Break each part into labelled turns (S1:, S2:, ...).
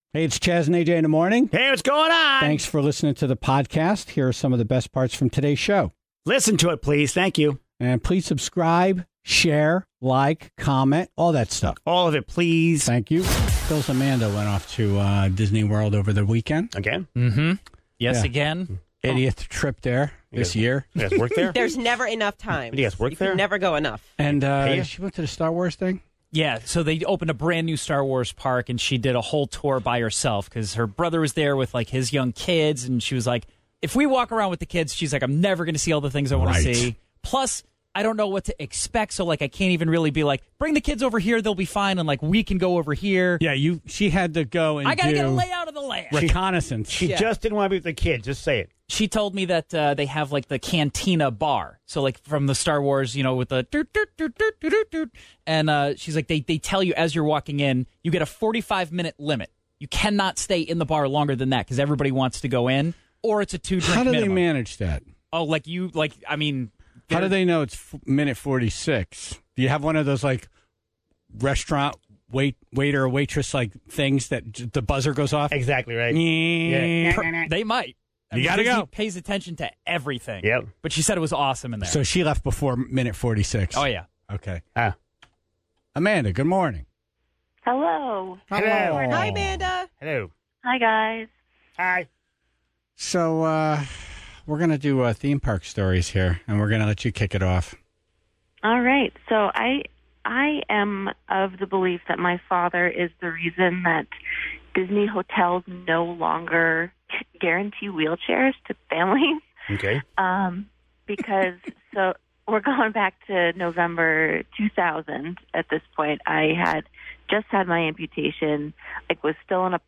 S1: Hey, it's Chaz and AJ in the morning.
S2: Hey, what's going on?
S1: Thanks for listening to the podcast. Here are some of the best parts from today's show.
S2: Listen to it, please. Thank you.
S1: And please subscribe, share, like, comment, all that stuff.
S2: All of it, please.
S1: Thank you. Phil's Amanda went off to Disney World over the weekend.
S2: Again?
S3: Mm-hmm. Yes,
S1: Yeah.
S3: again.
S1: 80th trip there this year.
S2: You guys work there?
S4: There's never enough time.
S2: You guys work there?
S4: Can never go enough.
S1: And
S2: Hey.
S1: she went to the Star Wars thing.
S3: Yeah, so they opened a brand new Star Wars park, and she did a whole tour by herself because her brother was there with like his young kids, and she was like, if we walk around with the kids, she's like, I'm never going to see all the things I want to see. Plus, I don't know what to expect, so like I can't even really be like, bring the kids over here, they'll be fine, and like we can go over here.
S1: Yeah, she had to go and
S3: I got to
S1: do
S3: get a layout of the land.
S1: reconnaissance.
S2: She just didn't want to be with the kids. Just say it.
S3: She told me that they have like the cantina bar. So like from the Star Wars, you know, with the doot, doot, doot, doot, doot, doot, doot. And she's like, they tell you as you're walking in, you get a 45-minute limit. You cannot stay in the bar longer than that because everybody wants to go in, or it's a 2-drink
S1: How do
S3: minimum.
S1: they manage that?
S3: Oh, I mean.
S1: How do they know it's minute 46? Do you have one of those like restaurant waiter or waitress like things that the buzzer goes off?
S2: Exactly right.
S3: They might.
S1: You gotta
S3: Disney
S1: go.
S3: pays attention to everything.
S2: Yep.
S3: But she said it was awesome in there.
S1: So she left before minute 46.
S3: Oh, yeah.
S1: Okay.
S2: Ah.
S1: Amanda, good morning.
S5: Hello.
S2: Hello.
S4: Hi, Amanda.
S2: Hello.
S5: Hi, guys.
S2: Hi.
S1: So we're going to do theme park stories here, and we're going to let you kick it off.
S5: All right. So I am of the belief that my father is the reason that Disney hotels no longer guarantee wheelchairs to families.
S2: Okay.
S5: Because so we're going back to November 2000 at this point. I had just had my amputation. I was still in a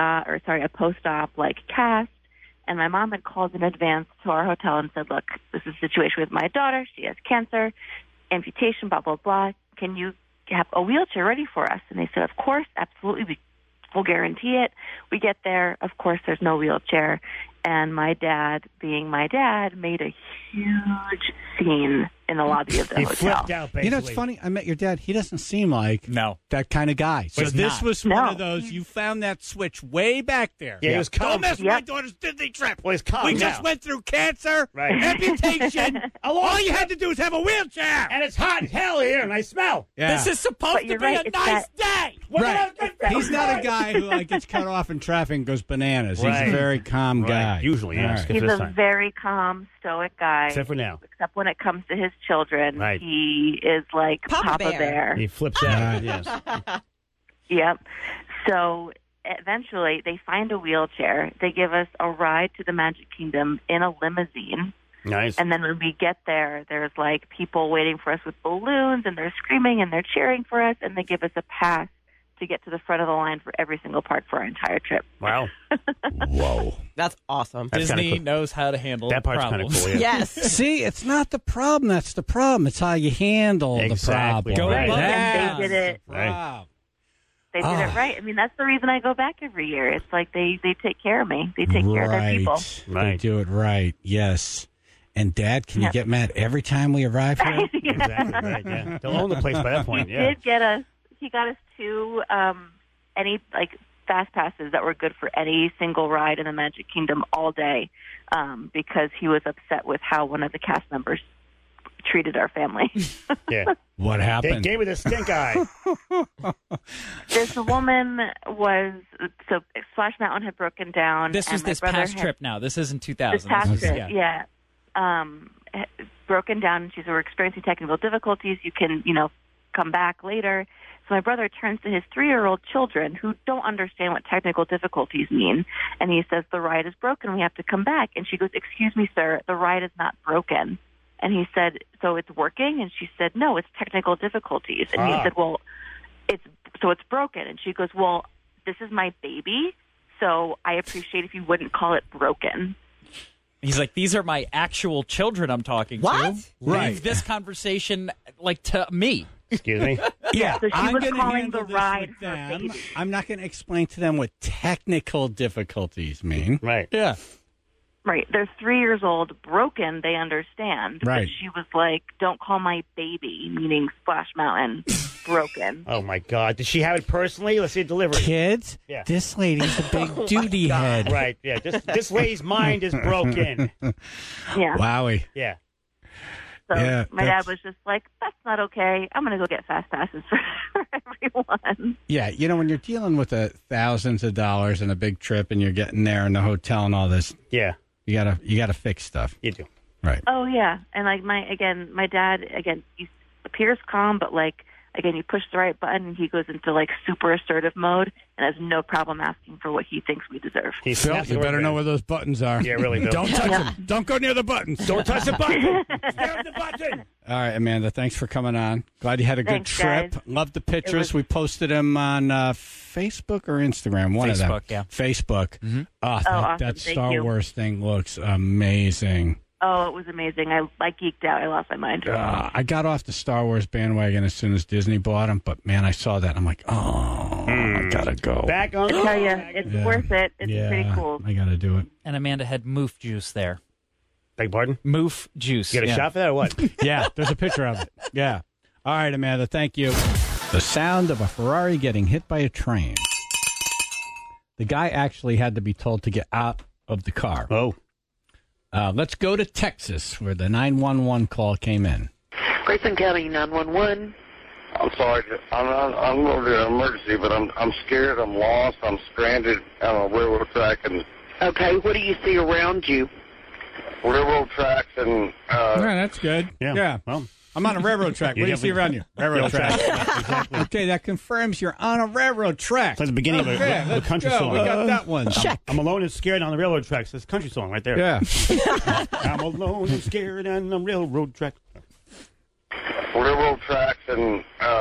S5: post-op like cast. And my mom had called in advance to our hotel and said, look, this is a situation with my daughter. She has cancer, amputation, blah, blah, blah. Can you have a wheelchair ready for us? And they said, of course, absolutely. We'll guarantee it. We get there. Of course, there's no wheelchair. And my dad, being my dad, made a huge scene in the lobby of the
S2: He
S5: hotel.
S2: flipped out, basically.
S1: You know, it's funny. I met your dad. He doesn't seem like that kind of guy. So
S2: He's
S1: this
S2: not.
S1: was one of those, you found that switch way back there.
S2: Yeah, he was calm.
S1: Don't mess with my daughter's Disney trip.
S2: Well, he's calm
S1: We
S2: now.
S1: just went through cancer,
S2: Right.
S1: amputation. All you had to do was have a wheelchair.
S2: And it's hot as hell here, and I smell.
S1: Yeah.
S3: This is supposed
S5: But
S3: to
S5: you're
S3: be
S5: right,
S3: a
S5: it's
S3: nice
S5: that-
S3: day.
S2: We're gonna
S1: Right.
S2: have a good day.
S1: He's not a guy who like gets cut off in traffic and goes bananas. He's
S2: Right.
S1: a very calm
S2: Right.
S1: guy.
S2: Usually, yes.
S1: All right.
S5: He's
S2: This
S5: a
S2: time.
S5: very calm, stoic guy.
S2: Except for now.
S5: Except when it comes to his children.
S2: Right.
S5: He is like
S4: Papa
S5: Papa
S4: Bear.
S5: Bear.
S2: He flips out.
S1: Right.
S2: Yes.
S5: Yep. So eventually they find a wheelchair. They give us a ride to the Magic Kingdom in a limousine.
S2: Nice.
S5: And then when we get there, there's like people waiting for us with balloons and they're screaming and they're cheering for us and they give us a pass to get to the front of the line for every single park for our entire trip.
S2: Wow.
S1: Whoa.
S4: That's awesome.
S2: That's kinda
S3: Disney
S2: cool.
S3: knows how to handle
S2: That part's kind of
S3: problems.
S2: cool. Yeah.
S4: Yes.
S1: See, it's not the problem. That's the problem. It's how you handle
S2: Exactly.
S1: the problem.
S3: Go
S5: Right.
S3: above
S5: And
S3: and
S5: they did it.
S1: Wow.
S5: They did
S1: Ah.
S5: it right. I mean, that's the reason I go back every year. It's like they take care of me. They take care of their people.
S1: They
S2: Right.
S1: do it right. Yes. And Dad, can you
S5: Yep.
S1: get mad every time we arrive here?
S2: Exactly right. Yeah. They'll own the place by that point.
S5: He
S2: Yeah.
S5: did get us. He got us two any like fast passes that were good for any single ride in the Magic Kingdom all day, because he was upset with how one of the cast members treated our family.
S2: Yeah.
S1: What
S2: They
S1: happened?
S2: gave me the stink eye.
S5: This woman was so Splash Mountain had broken down.
S3: This
S5: and
S3: was
S5: my
S3: this
S5: brother
S3: past
S5: had-
S3: trip now. This isn't 2000.
S5: This past
S3: This is-
S5: trip, yeah. Broken down, and she said, we're experiencing technical difficulties. You can, come back later. So my brother turns to his 3-year-old children who don't understand what technical difficulties mean. And he says, the ride is broken. We have to come back. And she goes, excuse me, sir, the ride is not broken. And he said, so it's working? And she said, no, it's technical difficulties. And he said, well, it's broken. And she goes, well, this is my baby, so I appreciate if you wouldn't call it broken.
S3: He's like, these are my actual children I'm talking
S4: What?
S3: to.
S1: Right.
S3: Leave this conversation to me.
S2: Excuse me.
S1: Yeah,
S5: So she
S1: I'm
S5: was
S1: gonna
S5: calling
S1: handle
S5: the
S1: this
S5: ride
S1: with
S5: her
S1: them.
S5: baby.
S1: I'm not going to explain to them what technical difficulties mean.
S2: Right.
S1: Yeah.
S5: Right. They're 3 years old, broken, they understand.
S1: Right.
S5: But she was like, don't call my baby, meaning Splash Mountain, broken.
S2: Oh, my God. Did she have it personally? Let's see a delivery.
S1: Kids,
S2: Yeah.
S1: this lady's a big duty head.
S2: Right, yeah. This lady's mind is broken.
S5: Yeah.
S1: Wowie.
S2: Yeah.
S5: So
S1: Yeah,
S5: my
S1: that's-
S5: dad was just like, that's not okay. I'm going to go get fast passes for everyone.
S1: Yeah, when you're dealing with thousands of dollars and a big trip and you're getting there in the hotel and all this,
S2: Yeah,
S1: you gotta fix stuff.
S2: you do.
S1: Right.
S5: Oh, yeah. And like my dad, he appears calm, but like, again, you push the right button and he goes into like super assertive mode and has no problem asking for what he thinks we deserve.
S2: He
S1: Phil,
S2: snaps
S1: you
S2: the
S1: better
S2: rubber
S1: know
S2: band.
S1: where those buttons are.
S2: Yeah, really, Bill.
S1: Don't touch them. Don't go near the buttons.
S2: Don't touch the button. Stare at the button.
S1: All right, Amanda, thanks for coming on. Glad you had a good
S5: Thanks,
S1: trip.
S5: guys.
S1: Love the pictures. We posted them on Facebook or Instagram. One of them.
S3: Facebook, yeah.
S1: Facebook. Oh,
S5: awesome.
S1: that
S5: Thank
S1: Star
S5: you.
S1: Wars thing looks amazing.
S5: Oh, it was amazing. I geeked out. I lost my mind.
S1: I got off the Star Wars bandwagon as soon as Disney bought them, but man, I saw that. I'm like, oh, I gotta go.
S2: Back on.
S5: I tell you, it's
S1: Yeah.
S5: worth it. It's
S1: yeah,
S5: pretty cool.
S1: I gotta do it.
S3: And Amanda had moof juice there.
S2: Beg pardon?
S3: Moof juice.
S2: You got a
S3: Yeah.
S2: shot for that or what?
S1: Yeah, there's a picture of it. Yeah. All right, Amanda, thank you. The sound of a Ferrari getting hit by a train. The guy actually had to be told to get out of the car.
S2: Oh.
S1: Let's go to Texas, where the 911 call came in.
S6: Grayson County 911.
S7: I'm sorry. I'm over to an emergency, but I'm scared. I'm lost. I'm stranded on a railroad track and
S6: Okay, what do you see around you?
S7: railroad tracks and
S1: Yeah, that's good.
S2: Yeah. Well,
S1: I'm on a railroad track. What do you see around you? Railroad track.
S2: exactly.
S1: Okay, that confirms you're on a railroad track.
S2: It's like the beginning of
S1: Okay,
S2: a
S1: let's
S2: country
S1: go.
S2: song.
S1: We got that one.
S2: I'm alone and scared on the railroad tracks. It's a country song right there.
S1: Yeah.
S2: I'm alone and scared on the railroad track.
S7: railroad tracks and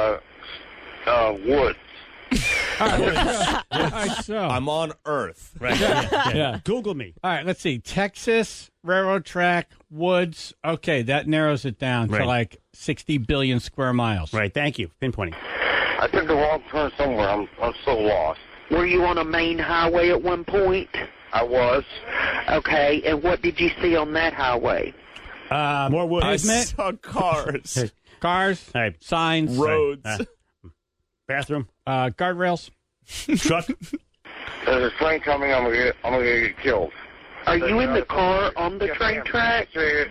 S7: woods.
S1: All right, so.
S8: I'm on Earth.
S2: Right.
S1: Yeah.
S2: Google me.
S1: All right, let's see. Texas, railroad track, woods. Okay, that narrows it down to
S2: Right.
S1: like 60 billion square miles.
S2: Right. Thank you. Pinpointing.
S7: I took the wrong turn somewhere. I'm so lost.
S6: Were you on a main highway at one point?
S7: I was.
S6: Okay, and what did you see on that highway?
S2: More wood.
S8: I
S1: Pavement?
S8: saw cars,
S1: Cars,
S2: All right.
S1: signs,
S8: roads.
S2: Bathroom.
S1: guardrails.
S2: Truck.
S7: There's a train coming. I'm gonna get killed.
S6: Are you in the car on the train track?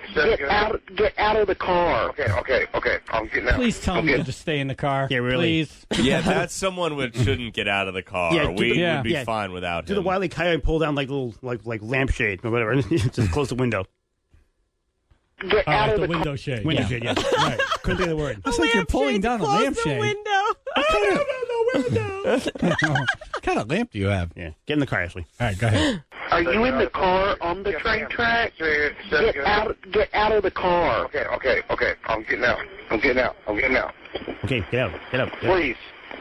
S6: Get out of the car.
S7: Okay. I'm getting out.
S1: Please tell me to just stay in the car.
S2: Yeah, really.
S1: Please.
S8: Yeah, that's someone which shouldn't get out of the car.
S2: Yeah,
S8: We
S1: yeah.
S8: would be
S2: Yeah.
S8: fine without
S2: Do
S8: him.
S2: the Wile E. Coyote and pull down like little like lampshade or whatever. Just close the window.
S6: Get out
S1: Like
S6: of
S1: the
S6: the car.
S1: window shade.
S2: Window
S1: Yeah.
S2: shade. Yeah. Right. Couldn't think of the word.
S1: It's like you're pulling down a lampshade. What kind of lamp do you have?
S2: Yeah. Get in the car, Ashley.
S1: All right, go ahead.
S6: Are you in the car on the train track? Get out of the car.
S7: Okay. I'm getting out.
S2: Okay. Get out. Get out.
S7: Please.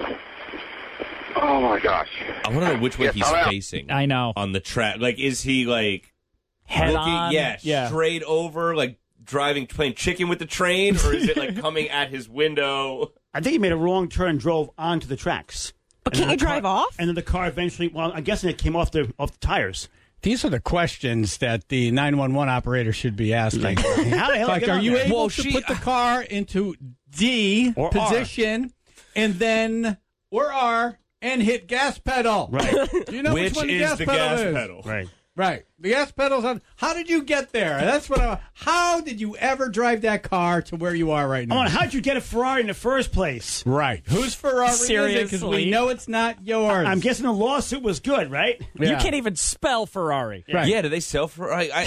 S7: Oh my gosh.
S8: I want to know which way
S7: Yes,
S8: he's
S7: I'm out.
S8: facing.
S3: I know.
S8: On the track. Like, is he like
S3: Head
S8: looking?
S3: on.
S8: Yeah, straight over, like playing chicken with the train, or is it like coming at his window?
S2: I think he made a wrong turn and drove onto the tracks.
S4: But
S2: And
S4: can't
S2: then
S4: you
S2: the car-
S4: drive off?
S2: And then the car eventually, well, I'm guessing it came off the tires.
S1: These are the questions that the 911 operator should be asking.
S2: How the hell
S1: Like,
S2: did I
S1: are
S2: get
S1: you
S2: on there?
S1: able
S8: Well,
S1: to
S8: she-
S1: put the car into D
S2: Or
S1: position and then or R and hit gas pedal?
S2: Right.
S1: Do you know which,
S8: Which
S1: one the
S8: is
S1: gas
S8: the
S1: pedal
S8: gas
S1: is?
S8: pedal?
S2: Right.
S1: Right. The gas pedal's on. How did you get there? That's what. How did you ever drive that car to where you are right
S2: Come
S1: now?
S2: on, how'd you get a Ferrari in the first place?
S1: Right. Whose Ferrari is it? Because
S3: Seriously?
S1: we know it's not yours.
S2: I'm guessing the lawsuit was good, right?
S3: You
S1: Yeah.
S3: can't even spell Ferrari.
S1: Right.
S8: Yeah, do they sell for?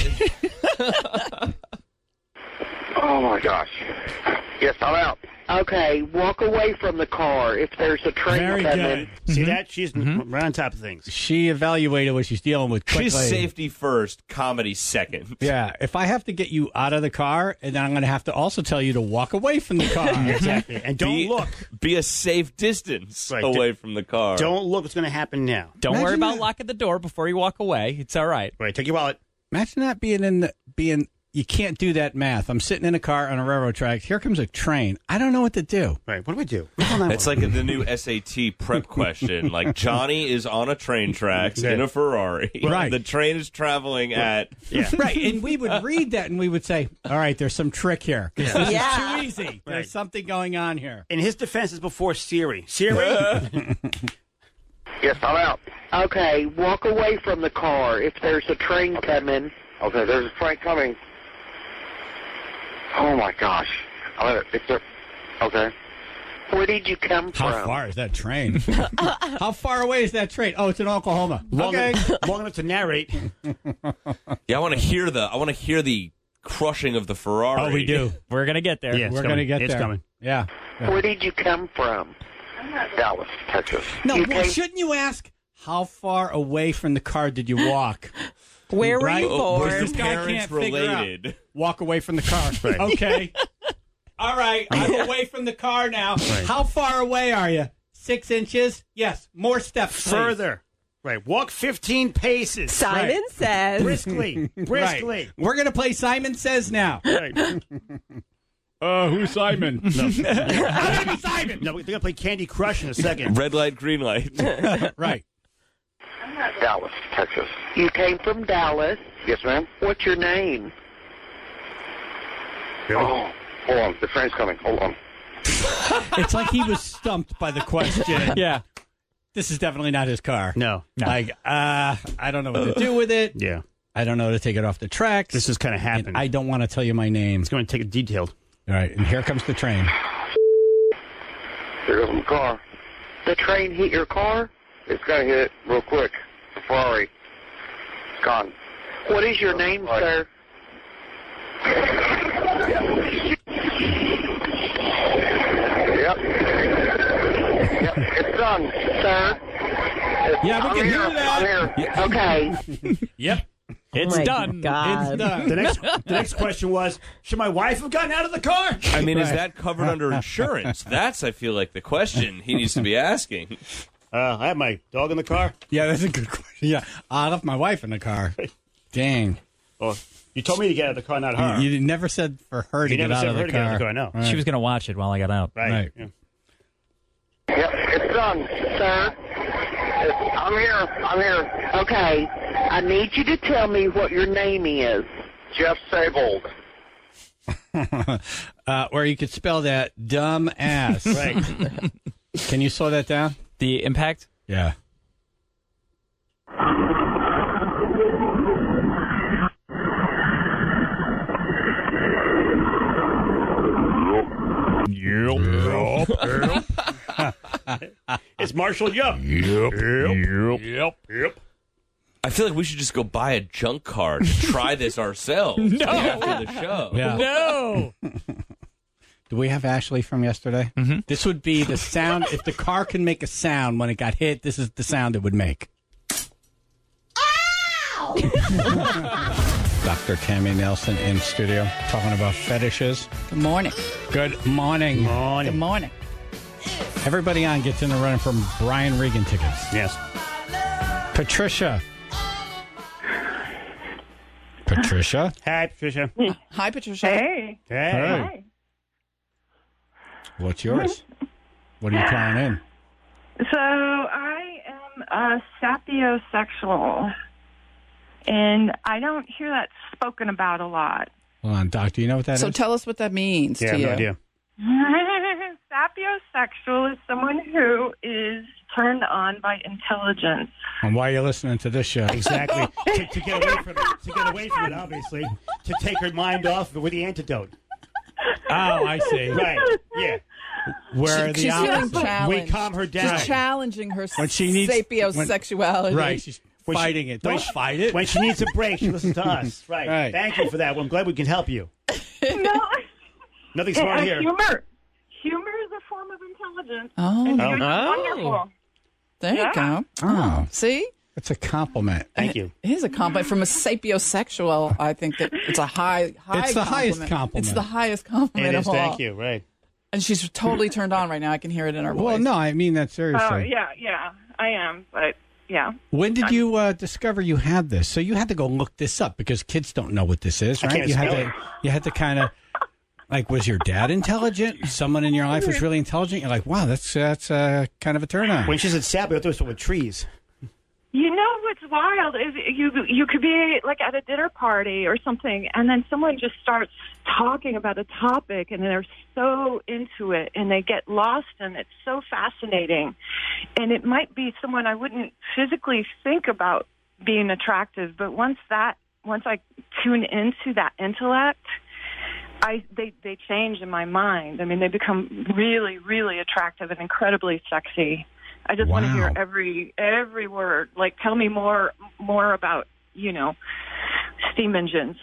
S7: Oh my gosh. Yes, I'm out.
S6: Okay, walk away from the car if there's a train
S1: Very
S6: coming.
S1: good.
S2: See that? She's right on top of things.
S1: She evaluated what she's dealing with quickly.
S8: She's safety first, comedy second.
S1: Yeah. If I have to get you out of the car, and then I'm going to have to also tell you to walk away from the car.
S2: Exactly. And don't look.
S8: Be a safe distance
S2: Right.
S8: away from the car.
S2: Don't look what's going to happen now.
S3: Don't worry
S1: Imagine
S3: about
S1: that.
S3: locking the door before you walk away. It's all right.
S2: Right, take your wallet.
S1: Imagine that being you can't do that math. I'm sitting in a car on a railroad track. Here comes a train. I don't know what to do.
S2: Right. What do we do?
S8: It's like the new SAT prep question. Like Johnny is on a train tracks in a Ferrari.
S1: Right.
S8: The train is traveling at...
S2: Yeah.
S1: Right, and we would read that and we would say, all right, there's some trick here. This is too easy.
S2: Right.
S1: There's something going on here.
S2: In his defense is before Siri. Siri?
S7: Yes, I'm out.
S6: Okay, walk away from the car if there's a train coming.
S7: Okay, there's a train coming. Oh my gosh. Okay.
S6: Where did you come from?
S1: How far is that train? How far away is that train? Oh, it's in Oklahoma.
S2: Long enough to narrate.
S8: Yeah, I want to hear the crushing of the Ferrari.
S1: Oh, we do.
S3: We're going to get there.
S2: Yeah,
S1: We're going to get there.
S2: It's coming.
S1: Yeah.
S6: Where did you come from?
S7: Dallas, Texas.
S1: No,
S6: You
S1: well,
S6: came-
S1: shouldn't you ask, how far away from the car did you walk?
S4: Where were
S1: Right?
S4: you
S8: Oh,
S4: born?
S8: was
S1: This guy
S8: parents
S1: can't figure out.
S8: related?
S1: Walk away from the car. Okay. All right, I'm away from the car now.
S2: Right.
S1: How far away are you? 6 inches? Yes. More steps, please.
S2: Further. Right. Walk 15 paces.
S4: Simon says.
S2: Briskly.
S1: Right. We're going to play Simon Says now.
S2: Right.
S1: Who's Simon?
S2: No.
S1: I'm going to be Simon.
S2: No, they're going to play Candy Crush in a second.
S8: Red light, green light.
S1: Right.
S7: Dallas, Texas.
S6: You came from Dallas.
S7: Yes, ma'am.
S6: What's your name?
S7: Oh, hold on. The train's coming. Hold on.
S1: It's like he was stumped by the question.
S3: Yeah.
S1: This is definitely not his car.
S2: No.
S1: Like, I don't know what to do with it.
S2: Yeah.
S1: I don't know how to take it off the tracks.
S2: This is kind of
S1: And
S2: happened.
S1: I don't want to tell you my name.
S2: It's going to take it detailed.
S1: All right, and here comes the train.
S7: Here goes my car.
S6: The train hit your car?
S7: It's going to hit real quick. The Ferrari. It's gone.
S6: What is your name,
S7: Right.
S6: sir?
S7: Yep. Yep, it's done.
S6: Sir?
S1: Yeah, we
S7: I'm
S1: can
S7: here.
S1: hear that.
S7: I'm here.
S6: Okay.
S1: Yep,
S3: It's
S4: Oh my
S3: done.
S4: God.
S1: it's done.
S2: The next question was, should my wife have gotten out of the car?
S8: I mean, is that covered under insurance? That's, I feel like, the question he needs to be asking.
S2: I have my dog in the car.
S1: Yeah, that's a good question. Yeah, I left my wife in the car. Dang.
S2: Oh, you told me to get out of the car, not her.
S1: You never said for her to
S2: You
S1: get
S2: never
S1: out
S2: said
S1: of
S2: for
S1: the
S2: her to get out
S1: car.
S2: of the car, I know.
S1: Right.
S3: She was going to watch it while I got out.
S2: Right.
S1: Right.
S2: Yeah.
S7: Yep, it's done.
S6: Sir?
S7: I'm here. I'm here.
S6: Okay. I need you to tell me what your name is.
S7: Jeff Savold.
S1: Or you could spell that dumb ass.
S2: Right.
S1: Can you slow that down?
S3: The impact?
S1: Yeah.
S2: It's Marshall Yup. Yep.
S8: I feel like we should just go buy a junk car to try this ourselves after the show.
S1: Yeah.
S3: No.
S1: Do we have Ashley from yesterday? Mm-hmm. This would be the sound. If the car can make a sound when it got hit, this is the sound it would make. Dr. Tammy Nelson in studio talking about fetishes.
S9: Good morning.
S1: Good morning.
S9: Good morning.
S1: Everybody on gets in the running from Brian Regan tickets.
S2: Yes.
S1: Patricia. Patricia?
S2: Hi, Patricia.
S9: Hi, Patricia.
S10: Hey.
S2: Hey.
S1: What's yours? What are you calling in?
S10: So I am sapiosexual, and I don't hear that spoken about a lot.
S1: Hold on, Doc. Do you know what that is?
S9: So tell us what that means
S2: Yeah,
S9: to you.
S2: no idea.
S10: Sapiosexual is someone who is turned on by intelligence.
S1: And why are you listening to this show?
S2: Exactly. to get away from it. To get away from it, obviously. To take her mind off of it with the antidote.
S1: Oh, I see.
S2: Right. Yeah.
S1: Where the
S9: She's feeling
S1: opposite.
S9: challenged.
S2: We calm her down.
S9: She's challenging her
S1: When she needs-
S9: sapiosexuality.
S1: Right. She's
S2: When she-
S1: fighting it.
S2: when
S1: Don't
S2: she-
S1: fight it.
S2: When she needs a break, she listens to us. Right.
S1: Right.
S2: Thank you for that. Well, I'm glad we can help you.
S10: No,
S2: Nothing's wrong here.
S10: Humor is a form of intelligence.
S9: Oh,
S10: And
S2: Oh.
S10: you're wonderful.
S9: there you
S10: Yeah.
S9: go.
S1: Oh,
S9: See?
S1: it's a compliment.
S2: Thank you.
S9: It is a compliment from a sapiosexual. I think that it's a high
S1: It's the highest compliment.
S9: It's the highest compliment
S2: It is.
S9: of all.
S2: Thank you. Right.
S9: And she's totally turned on right now. I can hear it in her voice.
S1: Well, no, I mean that seriously.
S10: Oh, yeah, I am. But yeah.
S1: When did you discover you had this? So you had to go look this up because kids don't know what this is,
S2: I
S1: right?
S2: can't
S1: You
S2: spell it.
S1: had to kind of like, was your dad intelligent? Someone in your life was really intelligent. You're like, wow, that's kind of a turn on.
S2: When she said sap, I thought it was with trees.
S10: You know what's wild is you could be like at a dinner party or something, and then someone just starts talking about a topic, and they're so into it, and they get lost, and it's so fascinating. And it might be someone I wouldn't physically think about being attractive, but once I tune into that intellect, they change in my mind. I mean, they become really, really attractive and incredibly sexy. I just want to hear every word. Like, tell me more about, steam engines.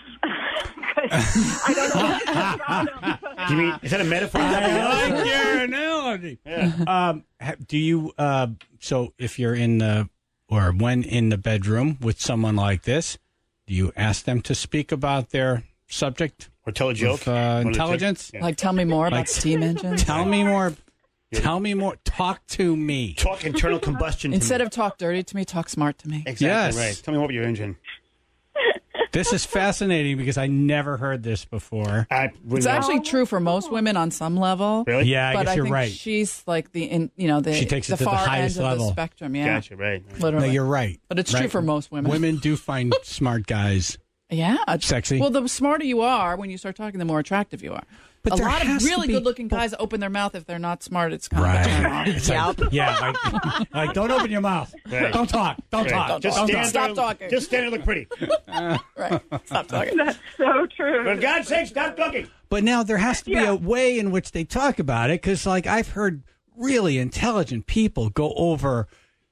S10: I don't know what's about them.
S2: Do you mean, is that a metaphor?
S1: I like your analogy.
S2: Yeah.
S1: Do you, so if you're when in the bedroom with someone like this, do you ask them to speak about their subject?
S2: Or tell a joke?
S1: Intelligence?
S2: Yeah.
S9: Like, tell me more about steam engines.
S1: Tell me more. Tell me more. Talk to me.
S2: Talk internal combustion to
S9: Instead
S2: me.
S9: of talk dirty to me, talk smart to me.
S2: Exactly
S1: Yes.
S2: right. Tell me more about your engine.
S1: This is fascinating because I never heard this before.
S9: It's actually true for most women on some level.
S2: Really?
S1: Yeah, I
S9: but
S1: guess
S9: I
S1: you're
S9: think
S1: right.
S9: she's like
S1: She takes it
S9: the
S1: to the
S9: far
S1: highest
S9: end
S1: level.
S9: of the spectrum. Yeah,
S2: Gotcha, right.
S9: Literally.
S1: No, you're right.
S9: But it's
S1: Right.
S9: true for most women.
S1: Women do find smart guys
S9: Yeah,
S1: sexy.
S9: Well, the smarter you are, when you start talking, the more attractive you are.
S1: But
S9: a
S1: there
S9: lot of
S1: has to
S9: really
S1: be-
S9: good-looking guys open their mouth. If they're not smart, it's kind of a turn off.
S1: It's like, yeah, like, don't open your mouth.
S2: Right.
S1: Don't talk. Don't
S2: Right.
S1: talk.
S2: Just
S1: Don't
S2: stand
S1: talk.
S9: Stop talking.
S2: Just stand and look pretty.
S9: Right. Stop talking.
S10: That's so true.
S2: For God's sake, stop talking.
S1: But now there has to be a way in which they talk about it because, like, I've heard really intelligent people go over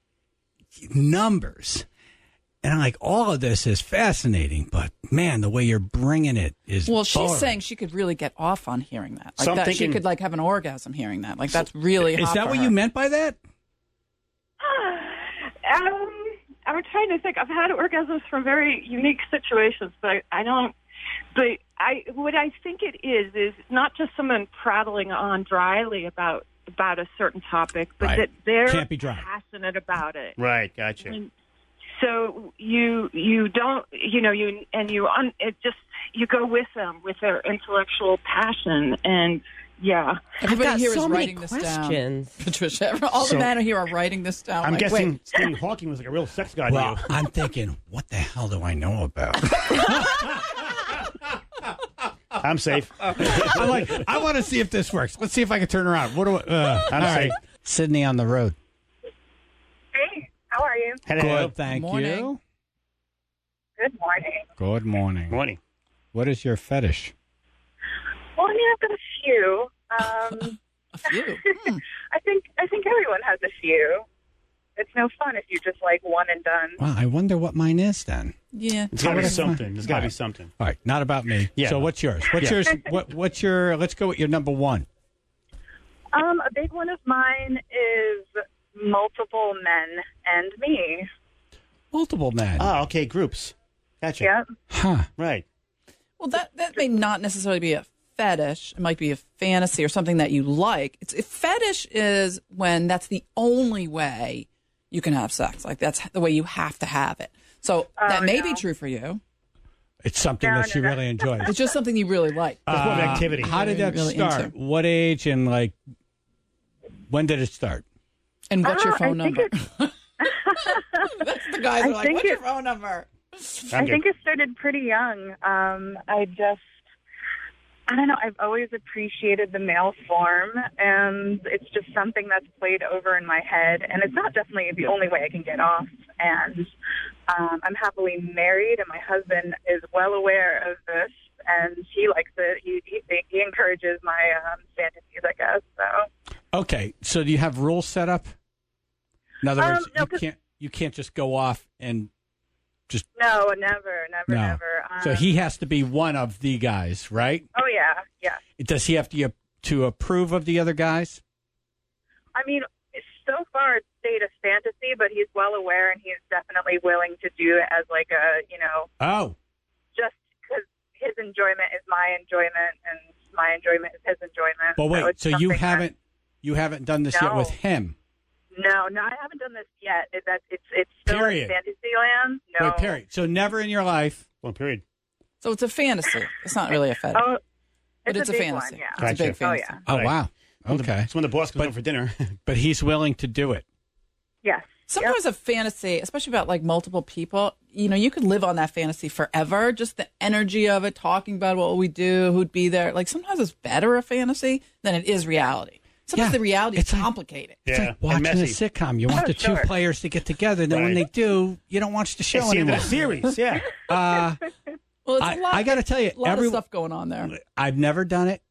S1: numbers. And I'm like, all of this is fascinating, but man, the way you're bringing it is
S9: Well, she's
S1: boring.
S9: saying she could really get off on hearing that. Like
S2: So I'm
S9: that, she
S2: thinking-
S9: could like have an orgasm hearing that. Like that's really
S1: Is
S9: hot
S1: that
S9: for
S1: what
S9: her.
S1: you meant by that?
S10: I'm trying to think. I've had orgasms from very unique situations, but I don't. But what I think it is not just someone prattling on dryly about a certain topic, but
S1: Right.
S10: that they're
S1: Can't be dry.
S10: passionate about it.
S2: Right, gotcha.
S10: And so you don't you go with them with their intellectual passion, and yeah.
S9: Everybody
S4: I've got
S9: here is
S4: so many
S9: writing this
S4: questions.
S9: down. Patricia, all
S2: So-
S9: the men here are writing this down.
S2: I'm
S9: like,
S2: guessing
S9: wait.
S2: Stephen Hawking was like a real sex god to
S1: Well,
S2: you.
S1: I'm thinking, what the hell do I know about?
S2: I'm safe.
S1: I'm like, I want to see if this works. Let's see if I can turn around. What do I?
S2: I'm
S1: all right.
S2: safe.
S1: Sydney on the road.
S10: Hey, how are you?
S2: Hello.
S1: Good, thank
S9: Morning.
S1: you.
S10: Good morning.
S1: Good morning.
S2: Morning.
S1: What is your fetish?
S10: Well, I mean, I've got a few.
S9: A few.
S10: I think everyone has a few. It's no fun if you just like one and done.
S1: Well, I wonder what mine is then.
S9: Yeah.
S2: It's got to be
S1: What if-
S2: something. There's got to
S1: All
S2: be
S1: right.
S2: something.
S1: All right, not about me.
S2: Yeah.
S1: So what's yours? What's yours? What's your? Let's go with your number one.
S10: A big one of mine is multiple men and me.
S1: Multiple men.
S2: Oh, okay, groups. Gotcha.
S10: Yep.
S1: Huh.
S2: Right.
S9: Well, that may not necessarily be a fetish. It might be a fantasy or something that you like. A fetish is when that's the only way you can have sex. Like that's the way you have to have it. So that may be true for you.
S1: It's something that she really enjoys.
S9: It's just something you really like.
S2: It's more of an activity.
S1: How did that
S9: Really
S1: start?
S9: into.
S1: What age and like when did it start?
S9: And what's your phone
S10: I think
S9: number? That's the guys are like,
S10: think
S9: what's your phone number?
S10: I think it started pretty young. I don't know. I've always appreciated the male form, and it's just something that's played over in my head. And it's not definitely the only way I can get off. And I'm happily married, and my husband is well aware of this, and he likes it. He encourages my fantasies, I guess. So.
S1: Okay, so do you have rules set up? In other words,
S10: no,
S1: you can't just go off and just
S10: No, never.
S1: no. So he has to be one of the guys, right?
S10: Oh yeah.
S1: Does he have to approve of the other guys?
S10: I mean, so far it's stayed a fantasy, but he's well aware, and he's definitely willing to do it as like a,
S1: Oh,
S10: just because his enjoyment is my enjoyment, and my enjoyment is his enjoyment.
S1: but
S10: So
S1: wait.
S10: it's
S1: So you
S10: something that-
S1: haven't done this yet
S10: No.
S1: with him?
S11: No, I haven't done this yet. It's still
S2: Period.
S11: in fantasy land. No.
S1: Wait, period. So never in your life.
S2: Well, period.
S9: So it's a fantasy. It's not really a fetish.
S11: Oh,
S9: but it's a
S11: big
S9: fantasy.
S11: one, yeah.
S9: It's a big
S2: Gotcha.
S11: Oh,
S9: fantasy.
S11: yeah.
S1: Oh,
S2: Right.
S1: wow. Okay.
S2: It's when the boss comes home for dinner.
S1: But he's willing to do it.
S11: Yes.
S9: Sometimes a fantasy, especially about like multiple people, you could live on that fantasy forever. Just the energy of it, talking about what we do, who'd be there. Like sometimes it's better a fantasy than it is reality. Sometimes
S1: Yeah.
S9: the reality is complicated.
S1: It's
S2: Yeah,
S1: like watching
S2: and
S1: a
S2: messy.
S1: sitcom. You want the two
S11: sure.
S1: players to get together, then when
S2: Right.
S1: they do, you don't watch the show
S2: It's the end
S1: anymore.
S2: of the series, yeah.
S1: Uh,
S9: Well, it's a lot.
S1: I got to tell you,
S9: a lot of stuff going on there.
S1: I've never done it.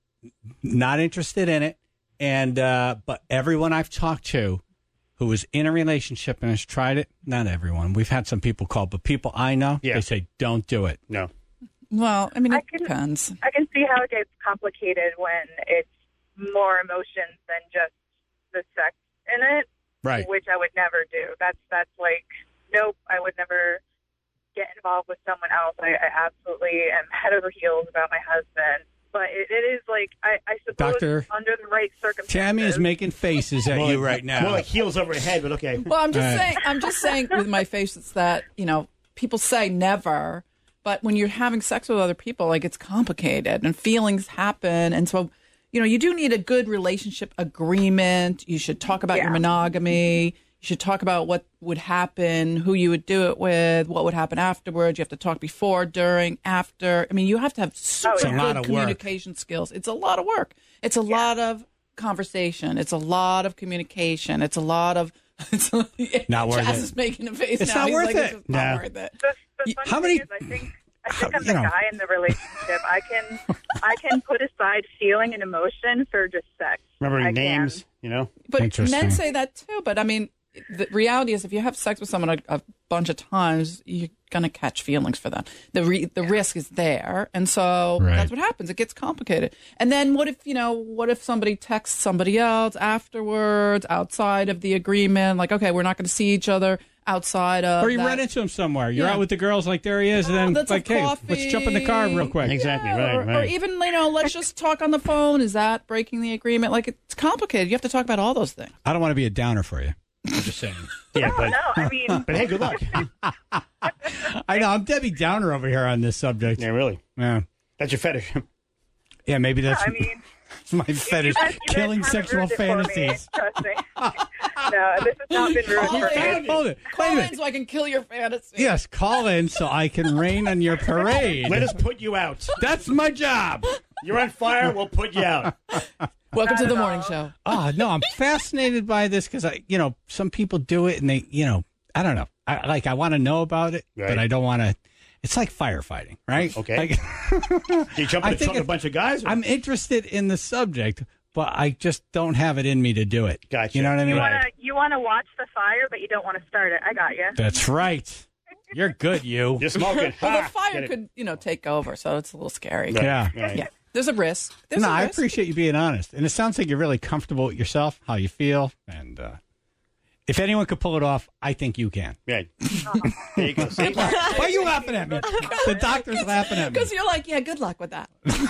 S1: Not interested in it. And but everyone I've talked to who is in a relationship and has tried it, not everyone. We've had some people call, but people I know, they say don't do it.
S2: No.
S9: Well, I mean, it depends.
S11: I can see how it gets complicated when it's more emotions than just the sex in it.
S1: Right.
S11: Which I would never do. That's like, nope, I would never get involved with someone else. I absolutely am head over heels about my husband. But it is like, I suppose
S1: Doctor,
S11: under the right circumstances.
S1: Tammy is making faces at you right now.
S2: More like heels over head, but okay.
S9: Well, I'm just saying with my face, it's that, people say never, but when you're having sex with other people, like it's complicated and feelings happen. And so, you do need a good relationship agreement. You should talk about your monogamy. You should talk about what would happen, who you would do it with, what would happen afterwards. You have to talk before, during, after. I mean, you have to have super good communication skills. It's a lot of work. It's a lot of conversation. It's a lot of communication. It's a lot of.
S1: Not worth
S9: Jazz
S1: it.
S9: is making a face
S1: It's
S9: now.
S1: not
S9: He's
S1: worth
S9: like,
S1: it.
S9: It's just not worth it.
S11: The funny
S1: How many-
S11: thing is, I think I'm the
S1: you know.
S11: guy in the relationship. I can put aside feeling and emotion for just sex.
S2: Remembering
S11: I can.
S2: names,
S9: But
S1: Interesting.
S9: men say that too. But I mean, the reality is, if you have sex with someone a bunch of times, you're gonna catch feelings for them. The risk is there, and so
S1: Right.
S9: that's what happens. It gets complicated. And then what if somebody texts somebody else afterwards, outside of the agreement? Like, okay, we're not going to see each other outside of.
S1: Or you
S9: that.
S1: run into him somewhere. You're
S9: Yeah.
S1: out with the girls, like there he is, and then
S9: let's
S1: like,
S9: have
S1: hey,
S9: coffee.
S1: let's jump in the car real quick.
S2: Exactly,
S9: Yeah,
S2: right.
S9: or even let's just talk on the phone. Is that breaking the agreement? Like, it's complicated. You have to talk about all those things.
S1: I don't want to be a downer for you. I'm just saying.
S2: Yeah, but,
S11: No, I mean,
S2: but hey, good luck.
S1: I know. I'm Debbie Downer over here on this subject.
S2: Yeah, really.
S1: Yeah.
S2: That's your fetish.
S1: Yeah, maybe that's
S11: I mean,
S1: my fetish.
S11: you guys
S1: Killing
S11: haven't
S1: sexual
S11: ruined it for me,
S1: fantasies.
S11: trust me. No, this has not been ruined for me.
S1: Hold it. Wait a
S9: Call in
S1: minute.
S9: so I can kill your fantasy.
S1: Yes, call in so I can rain on your parade.
S2: Let us put you out.
S1: That's my job.
S2: You're on fire. We'll put you out.
S9: Welcome to the morning show.
S1: Oh, no, I'm fascinated by this because some people do it and they, I don't know. I want to know about it,
S2: Right.
S1: but I don't want to. It's like firefighting, right?
S2: Okay.
S1: Like,
S2: Do you jump in
S1: I
S2: the
S1: think
S2: trunk with a
S1: if-
S2: bunch of guys? or-
S1: I'm interested in the subject, but I just don't have it in me to do it.
S2: Gotcha.
S1: You know what I mean?
S11: You want to watch the fire, but you don't want to start it. I got you.
S1: That's right. You're good, you.
S2: You're smoking.
S9: Well, the
S2: Ha!
S9: fire
S2: Get it.
S9: could, take over, so it's a little scary.
S2: Right,
S1: Yeah.
S2: right.
S9: Yeah, there's a risk. There's
S1: No,
S9: a
S1: I
S9: risk.
S1: appreciate you being honest. And it sounds like you're really comfortable with yourself, how you feel. And if anyone could pull it off, I think you can.
S2: Right. There you go. See?
S1: Why are you laughing at me? The doctor's laughing at me.
S9: Because you're like, yeah, good luck with that.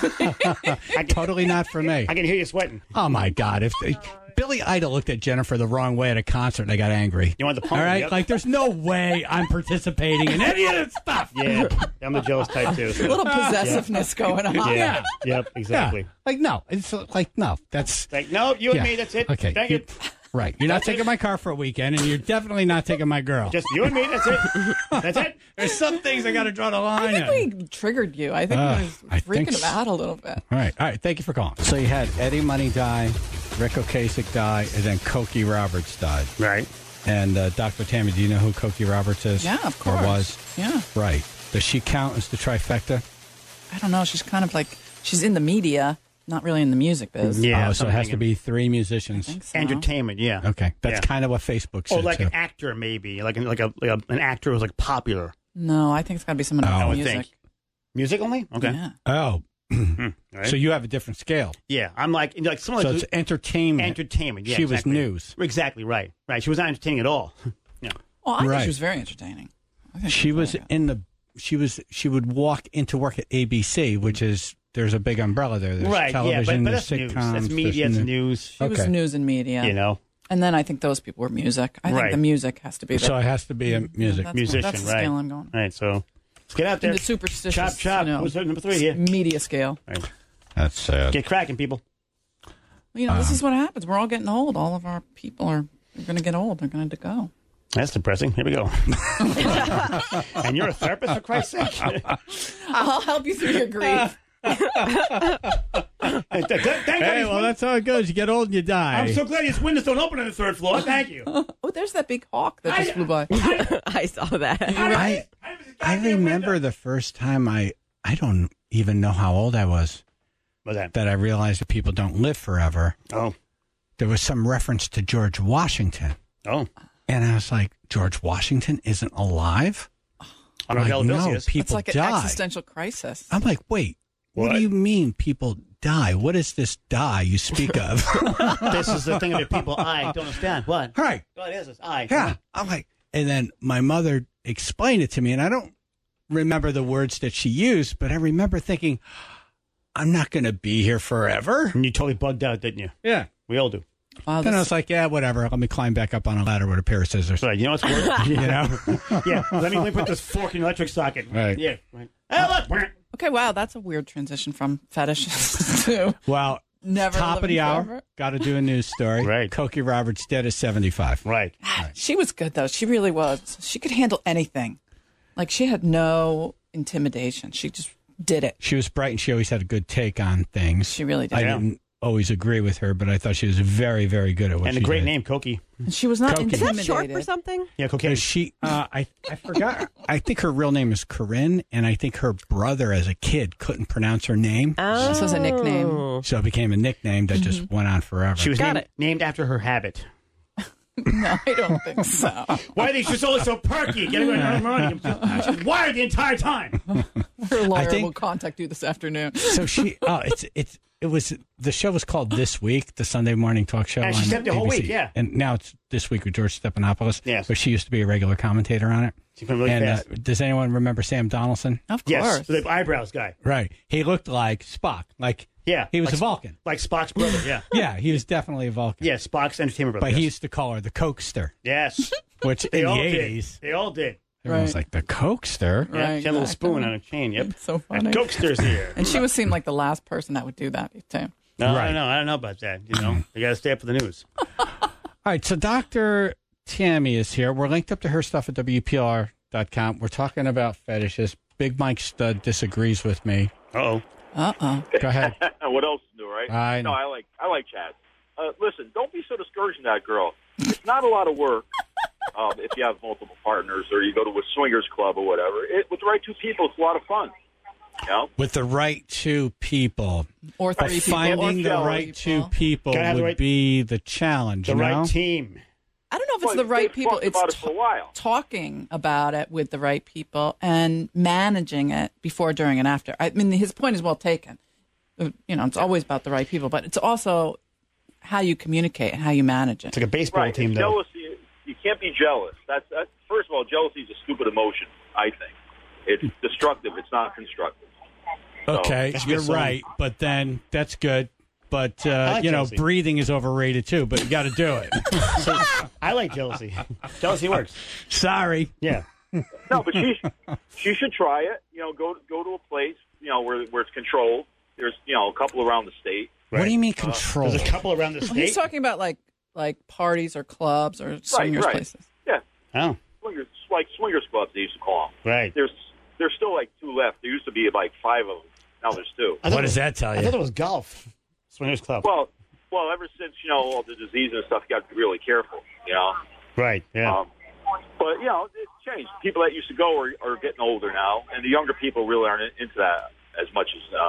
S1: Totally not for me.
S2: I can hear you sweating.
S1: Oh, my God. If Billy Idol looked at Jennifer the wrong way at a concert and I got angry.
S2: You want the
S1: All
S2: pump?
S1: right?
S2: Yep.
S1: Like, there's no way I'm participating in any of this stuff.
S2: Yeah, I'm the jealous type too.
S9: A little possessiveness going on.
S2: Yeah. Yep. Exactly.
S1: Yeah. Like, no. It's like, no. That's.
S2: Like, no, you and
S1: Yeah.
S2: me. That's it.
S1: Okay.
S2: Thank you.
S1: Right. You're not
S2: That's
S1: taking
S2: it.
S1: my car for a weekend, and you're definitely not taking my girl.
S2: Just you and me. That's it. That's it.
S1: There's some things I got to draw the line
S9: I think we triggered you. I think we
S1: I
S9: was
S1: think
S9: freaking
S1: so.
S9: him out a little bit.
S1: All right. All right. Thank you for calling. So you had Eddie Money die, Rick Ocasek die, and then Cokie Roberts died.
S2: Right.
S1: And Dr. Tammy, do you know who Cokie Roberts is?
S9: Yeah, of course.
S1: Or was?
S9: Yeah.
S1: Right. Does she count as the trifecta?
S9: I don't know. She's kind of like, she's in the media, not really in the music biz.
S2: Yeah.
S1: Oh, so it has to be three musicians.
S9: I think so.
S2: Entertainment. Yeah.
S1: Okay. That's
S2: Yeah.
S1: kind of what Facebook said,
S2: Or like
S1: too.
S2: an actor, maybe like an actor who's like popular.
S9: No, I think it's got to be someone
S1: Oh.
S9: in
S2: I would
S9: music.
S2: think. Music only. Okay.
S9: Yeah.
S1: Oh.
S2: All right.
S1: So you have a different scale.
S2: yeah, I'm like someone
S1: So
S2: like
S1: it's entertainment.
S2: entertainment. Yeah,
S1: She was
S2: exactly.
S1: news.
S2: Exactly right. Right. She was not entertaining at all. Yeah.
S9: Oh, I think
S1: Right.
S9: she was very entertaining. I think
S1: She was
S9: very good.
S1: in the. She would walk into work at ABC, which is there's a big umbrella there. There's
S2: Right. Yeah,
S1: television,
S2: but
S1: there's
S2: that's news.
S1: sitcoms.
S2: That's media.
S1: there's
S2: It's
S1: new-
S2: news.
S9: She was
S1: Okay.
S9: news and media.
S2: You know.
S9: And then I think those people were music. I think
S2: Right.
S9: the music has to be
S1: So it has to be a music.
S2: musician,
S9: that's the
S2: right?
S9: scale I'm going.
S2: All right, so let's get out there.
S9: In the superstitious,
S2: Chop, chop.
S9: you know,
S2: What's number 3 here?
S9: media scale.
S2: Right.
S1: That's sad.
S2: Get cracking, people.
S9: You know, this is what happens. We're all getting old. All of our people are going to get old. They're going to go.
S2: That's depressing. Here we go. And you're a therapist, for Christ's sake.
S9: I'll help you through your grief.
S1: Hey, well, that's how it goes. You get old and you die.
S2: I'm so glad these windows don't open on the 3rd floor. Thank you.
S9: Oh, there's that big hawk that just flew by.
S4: I saw that.
S1: I remember the first time I don't even know how old I was.
S2: What's that?
S1: I realized that people don't live forever.
S2: Oh.
S1: There was some reference to George Washington.
S2: Oh.
S1: And I was like, George Washington isn't alive?
S2: I don't know
S1: Like,
S2: how
S1: no,
S2: he is.
S1: people
S9: It's like an
S1: die.
S9: existential crisis.
S1: I'm like, wait, what do you mean people die? What is this die you speak of?
S2: This is the thing about people I don't understand. What?
S1: Right.
S2: What is this? I.
S1: Yeah. I'm like, and then my mother explained it to me, and I don't remember the words that she used, but I remember thinking, I'm not going to be here forever.
S2: And you totally bugged out, didn't you?
S1: Yeah.
S2: We all do.
S9: Wow,
S1: Then I was like, yeah, whatever. Let me climb back up on a ladder with a pair of scissors.
S2: Right. You know what's worse?
S1: You know?
S2: Yeah. Let me put this fork in the electric socket.
S1: Right.
S2: Yeah. Right. Oh, look.
S9: okay, wow, that's a weird transition from fetishes to
S1: Well,
S9: never
S1: top of
S9: living
S1: the hour,
S9: forever.
S1: got to do a news story.
S2: Right.
S1: Cokie Roberts dead at 75.
S2: Right.
S9: She was good, though. She really was. She could handle anything. Like, she had no intimidation. She just did it.
S1: She was bright, and she always had a good take on things.
S9: She really did.
S1: I didn't always agree with her, but I thought she was very, very good at what
S2: And
S1: she
S2: a great
S1: did.
S2: name, Cokie.
S9: And she was not
S1: Cokie.
S4: Is
S9: intimidated.
S4: that short for something?
S2: Yeah, cocaine.
S1: She, I forgot. I think her real name is Corinne, and I think her brother, as a kid, couldn't pronounce her name,
S9: This was a nickname.
S1: so it became a nickname that just went on forever.
S2: She was
S4: Got
S2: named,
S4: it.
S2: named after her habit.
S9: No, I don't think so.
S2: Why are these always so perky? Get away from me. She's wired the entire time.
S9: Her lawyer
S1: think-
S9: will contact you this afternoon.
S1: So she, it was, the show was called This Week, the Sunday morning talk show.
S2: And she
S1: on
S2: stepped the whole
S1: ABC.
S2: week, yeah.
S1: And now it's This Week with George Stephanopoulos.
S2: Yes.
S1: But she used to be a regular commentator on it.
S2: She went really
S1: and
S2: fast.
S1: does anyone remember Sam Donaldson?
S9: Of
S2: Yes,
S9: course.
S2: the eyebrows guy.
S1: Right. He looked like Spock. Like,
S2: Yeah.
S1: he was
S2: like,
S1: a Vulcan.
S2: Like Spock's brother, yeah.
S1: Yeah, he was definitely a Vulcan.
S2: Yeah, Spock's entertainment brother.
S1: But he
S2: yes.
S1: used to call her the Cokester,
S2: Yes.
S1: which
S2: They
S1: in the
S2: all
S1: 80s,
S2: did. They all did.
S1: everyone was
S9: Right.
S1: like, the Cokester?
S2: Yeah,
S9: Right,
S2: she had a little
S9: exactly.
S2: spoon on a chain, yep.
S9: So funny.
S2: And Cokester's here.
S9: And she would seem like the last person that would do that, too.
S2: No,
S1: Right.
S2: I don't know about that. You know, you got to stay up for the news.
S1: All right, so Dr. Tammy is here. We're linked up to her stuff at WPR.com. We're talking about fetishes. Big Mike Stud disagrees with me.
S2: Uh-oh.
S9: Uh-oh.
S1: Go ahead.
S12: What else to do, right?
S1: I know.
S12: No, I like Chad. Listen, don't be so discouraged in that girl. It's not a lot of work if you have multiple partners or you go to a swingers club or whatever. With the right two people, it's a lot of fun. You know?
S1: With the right two people.
S9: Or
S1: But
S9: 3 people.
S1: finding
S9: or
S1: the
S9: 4
S1: right two people
S2: Gotta have the
S1: would
S2: right-
S1: be the challenge.
S2: The
S1: you
S2: right
S1: know?
S2: team.
S9: I don't know if it's
S12: Well,
S9: the right
S12: they've
S9: people.
S12: talked
S9: It's
S12: about it for a while.
S9: talking about it with the right people and managing it before, during, and after. I mean, his point is well taken. You know, it's always about the right people, but it's also how you communicate and how you manage it.
S2: It's like a baseball
S12: Right.
S2: team,
S12: and
S2: though.
S12: jealousy, you can't be jealous. That's first of all, jealousy is a stupid emotion, I think. It's destructive. It's not constructive.
S1: Okay,
S2: That's a
S1: you're
S2: good song.
S1: right. But then that's good. But,
S2: like
S1: you know,
S2: jealousy.
S1: breathing is overrated too, but you got to do it.
S2: So, I like jealousy. Jealousy works.
S1: Sorry.
S2: Yeah.
S12: No, but she should try it. You know, go to a place, you know, where it's controlled. There's, you know, a couple around the state.
S1: What do you mean control?
S2: There's a couple around the
S9: Well,
S2: state.
S9: he's talking about like parties or clubs or swingers
S12: right.
S9: places.
S12: Yeah,
S2: Oh,
S12: swingers clubs they used to call them.
S2: right.
S12: There's still like 2 left. There used to be like 5 of them. Now there's 2.
S2: I thought
S1: What
S2: it
S1: does
S2: was-
S1: that tell
S2: I
S1: you?
S2: thought it was golf. Swingers Club.
S12: Well, ever since, you know, all the disease and stuff, you got to be really careful. You know.
S2: Right, yeah.
S12: But, you know, it's changed. People that used to go are getting older now, and the younger people really aren't into that as much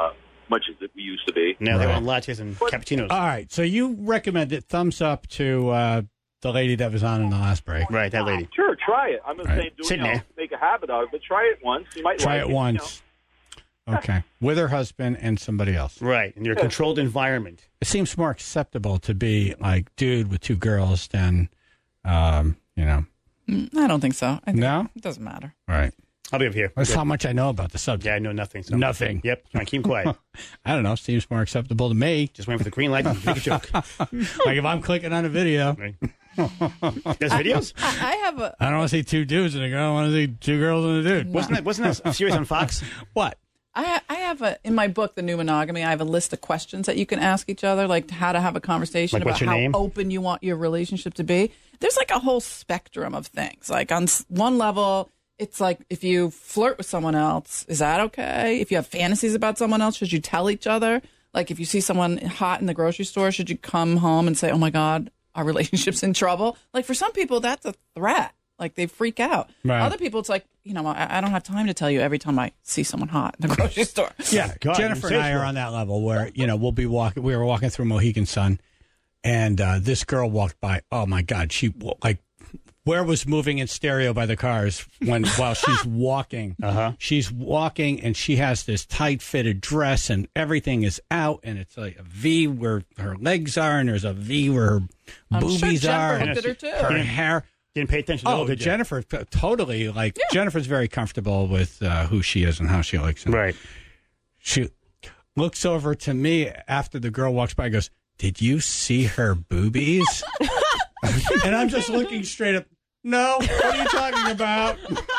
S12: as we used to be.
S2: Now they
S1: Right.
S2: want lattes and cappuccinos.
S1: All right, so you recommend it. Thumbs up to the lady that was on in the last break.
S2: Right, that lady.
S12: Sure, try it. I'm not
S1: Right.
S12: saying
S2: Sitting there.
S12: make a habit out of it, but try it once. You might
S1: Try
S12: like
S1: it
S12: you know.
S1: once. Okay. With her husband and somebody else.
S2: Right, in your controlled environment.
S1: It seems more acceptable to be like dude with 2 girls than, you know.
S9: I don't think so. I think
S1: No?
S9: it doesn't matter.
S1: All right.
S2: I'll be over here.
S1: That's how much I know about the subject.
S2: Yeah, I know nothing. So.
S1: Nothing.
S2: Yep. Trying to keep quiet.
S1: I don't know. Seems more acceptable to me.
S2: Just waiting for the green light to make a joke.
S1: Like if I'm clicking on a video.
S2: Right. There's videos?
S9: I have a.
S1: I don't want to see two dudes and a girl. I want to see two girls and a dude.
S2: Wasn't that a series on Fox?
S1: What?
S9: I have in my book, The New Monogamy, I have a list of questions that you can ask each other, like how to have a conversation
S2: Like,
S9: about
S2: what's your
S9: how
S2: name?
S9: open you want your relationship to be. There's like a whole spectrum of things. Like on one level, it's like if you flirt with someone else, is that okay? If you have fantasies about someone else, should you tell each other? Like if you see someone hot in the grocery store, should you come home and say, oh my God, our relationship's in trouble? Like for some people, that's a threat. Like they freak out.
S1: Right.
S9: Other people, it's like, I don't have time to tell you every time I see someone hot in the grocery store.
S1: Yeah,
S2: God,
S1: Jennifer and I are on that level where we'll be walking. We were walking through Mohegan Sun, and this girl walked by. Oh my God, she where was moving in stereo by the cars while she's walking. She's walking, and she has this tight fitted dress, and everything is out, and it's like a V where her legs are, and there's a V where her boobies are,
S9: Jennifer looked at her too.
S1: her hair.
S2: Didn't pay attention to
S1: Oh, Jennifer, totally. Like, Jennifer's very comfortable with who she is and how she looks. And
S2: right.
S1: She looks over to me after the girl walks by and goes, did you see her boobies? And I'm just looking straight up. No, what are you talking about?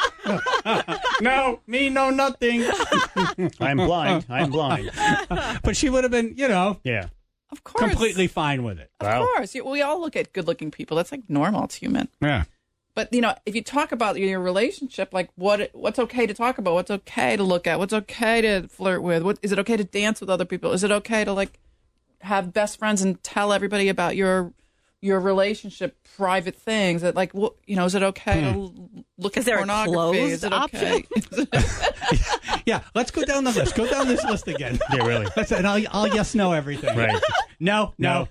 S1: No, me know nothing.
S2: I'm blind.
S1: But she would have been,
S2: Yeah.
S9: Of course.
S1: completely fine with it.
S9: Of course. We all look at good-looking people. That's like normal. It's human.
S1: Yeah.
S9: But, if you talk about your relationship, like what's okay to talk about, what's okay to look at, what's okay to flirt with, is it okay to dance with other people? Is it okay to, have best friends and tell everybody about your relationship, private things? That, is it okay to look at pornography?
S4: Is
S9: Is
S4: there a
S9: it okay?
S1: Yeah, let's go down the list. Go down this list again.
S2: Yeah, really.
S1: And I'll yes, no everything.
S2: Right.
S1: No, yes,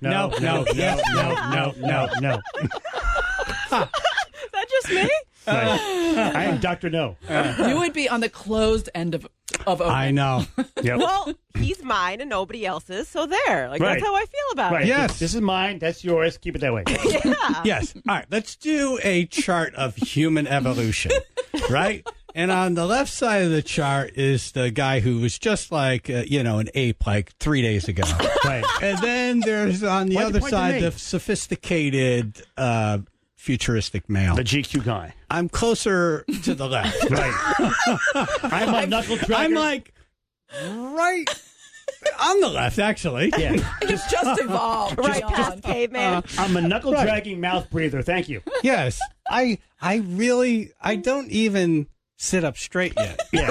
S1: no.
S4: Is that just me?
S2: Right. I am Dr. No.
S9: You would be on the closed end of open.
S1: I know.
S2: Yep.
S4: Well, he's mine and nobody else's, so there.
S2: Right.
S4: That's how I feel about
S2: Right.
S4: it.
S1: Yes.
S2: This is mine. That's yours. Keep it that way.
S4: Yeah.
S1: Yes. All right, let's do a chart of human evolution, right? And on the left side of the chart is the guy who was just like, an ape like 3 days ago.
S2: Right.
S1: And then there's on the
S2: Why'd you
S1: other
S2: point to
S1: side
S2: me?
S1: the sophisticated, futuristic male.
S2: The GQ guy.
S1: I'm closer to the left.
S2: Right. I'm a knuckle dragger.
S1: I'm like right on the left, actually.
S2: Yeah.
S9: It's just evolved.
S4: Right past caveman.
S2: I'm a knuckle dragging mouth breather. Thank you.
S1: Yes. I don't even sit up straight yet.
S2: Yeah.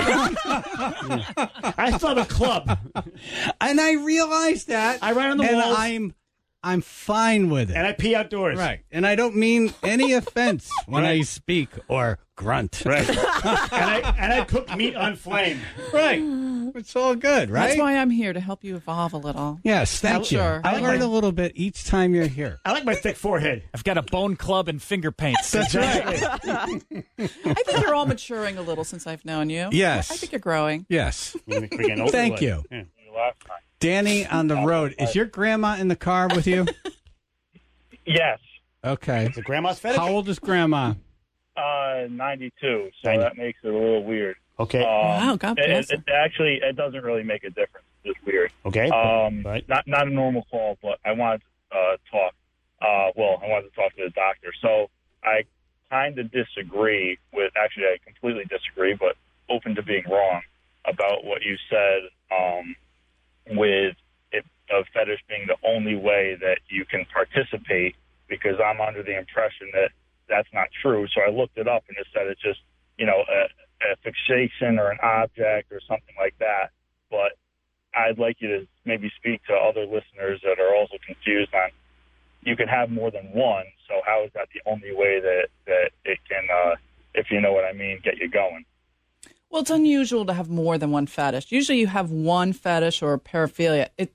S2: I still have a club.
S1: And I realize that.
S2: I ride on the
S1: and
S2: walls.
S1: I'm fine with it.
S2: And I pee outdoors.
S1: Right. And I don't mean any offense when I speak or grunt.
S2: Right. and I cook meat on flame.
S1: Right. It's all good, right?
S9: That's why I'm here, to help you evolve a little.
S1: Yes, thank you.
S9: Sure.
S1: I learn a little bit each time you're here.
S2: I like my thick forehead.
S3: I've got a bone club and finger paints.
S1: That's right.
S9: I think you're all maturing a little since I've known you.
S1: Yes.
S9: I think you're growing.
S1: Yes.
S2: Thank
S1: you. Danny on the road. Is your grandma in the car with you?
S13: Yes.
S1: Okay.
S2: Is it grandma's fetish?
S1: How old is grandma?
S13: 92, so
S2: 90.
S13: that makes it a little weird.
S2: Okay.
S9: Wow, God bless
S13: it actually, it doesn't really make a difference. It's just weird.
S2: Okay. Right.
S13: Not a normal call, but I wanted to talk. I wanted to talk to the doctor. So I kind of disagree with, actually I completely disagree, but open to being wrong about what you said with it, a fetish being the only way that you can participate, because I'm under the impression that that's not true. So I looked it up, and it said it's just, a fixation or an object or something like that. But I'd like you to maybe speak to other listeners that are also confused on, you can have more than one. So how is that the only way that it can, if you know what I mean, get you going?
S9: Well, it's unusual to have more than one fetish. Usually you have one fetish or paraphilia. It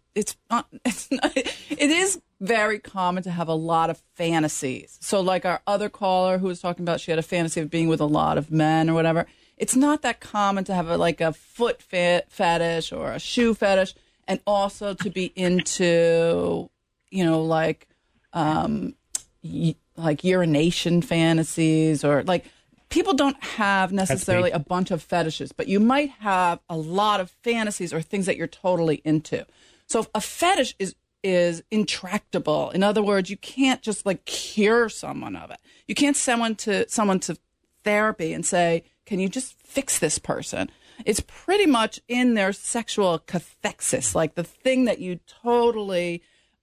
S9: is very common to have a lot of fantasies. So like our other caller who was talking about, she had a fantasy of being with a lot of men or whatever. It's not that common to have a foot fetish or a shoe fetish, and also to be into, like urination fantasies, or people don't have necessarily a bunch of fetishes, but you might have a lot of fantasies or things that you're totally into. So if a fetish is intractable. In other words, you can't just like cure someone of it. You can't send someone to therapy and say, can you just fix this person? It's pretty much in their sexual cathexis, like the thing that you totally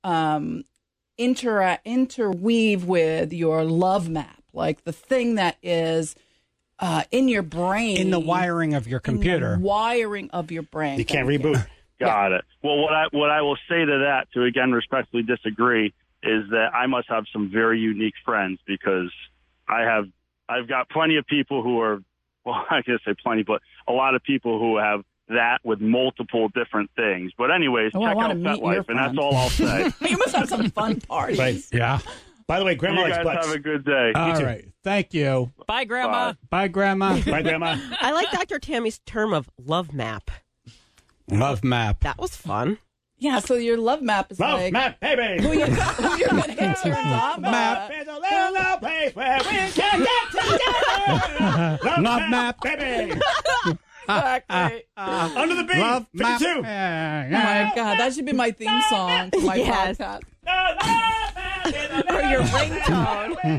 S9: interweave with your love map, like the thing that is in your brain.
S1: In the wiring of your computer.
S9: In the wiring of your brain.
S2: You can't reboot.
S13: Got it. Well, what I will say to that, to again respectfully disagree, is that I must have some very unique friends, because I've got plenty of people who are, well, I can't say plenty, but a lot of people who have that with multiple different things. But anyways, check out FetLife, and that's all I'll say.
S9: You must have some fun parties.
S2: Right.
S1: Yeah.
S2: By the way, Grandma
S13: you
S2: likes
S13: guys
S2: butts.
S13: have a good day.
S1: All right. Thank you.
S3: Bye, Grandma.
S1: Bye, Grandma.
S2: Bye, Grandma.
S4: I like Dr. Tammy's term of love map.
S1: Love map.
S4: That was fun.
S9: Yeah, so your love map is
S2: Love
S9: like
S2: map, baby.
S9: who you're going to hit your love map.
S2: There's a little place where we can get together.
S1: Love map.
S2: baby.
S9: Exactly.
S2: Under the beat.
S1: Love
S2: Me
S1: map.
S2: too.
S9: Oh my God, that should be my theme song for my
S4: Yes.
S9: podcast.
S4: Or your ringtone.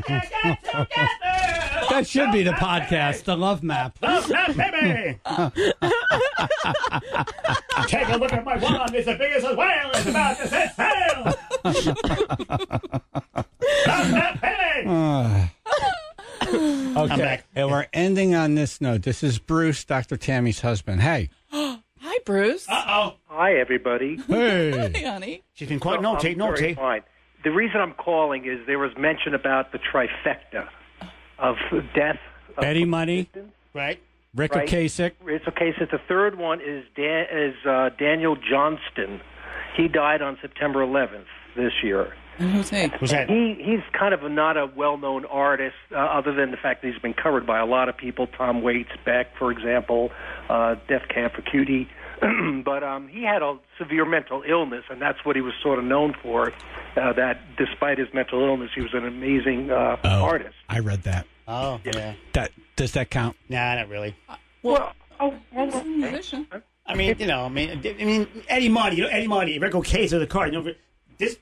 S1: That should be the podcast, the love map.
S2: Love map, baby. Take a look at my wand. It's the biggest as whale. It's about to set sail. Love map, baby.
S1: Okay.
S2: I'm back.
S1: And we're ending on this note. This is Bruce, Dr. Tammy's husband. Hey.
S9: Hi, Bruce.
S2: Uh-oh.
S14: Hi, everybody.
S1: Hey.
S9: Hey, honey.
S2: She's been quite
S14: I'm
S2: naughty.
S14: very fine. The reason I'm calling is there was mention about the trifecta of death.
S1: Eddie Money.
S2: Right.
S1: Rick
S14: Right.
S1: Ocasek.
S14: It's okay. So the third one is Daniel Johnston. He died on September 11th this year.
S9: And who's he?
S2: Who's that?
S14: He's kind of not a well-known artist, other than the fact that he's been covered by a lot of people. Tom Waits, Beck, for example, Def Camp for Cutie. But he had a severe mental illness, and that's what he was sort of known for, that despite his mental illness, he was an amazing artist.
S1: I read that.
S2: Oh, yeah.
S1: Does that count?
S2: Nah, not really.
S9: Well, he's a musician.
S2: I mean, Eddie Money. Eddie Money. Rick Ocasek, the card. This.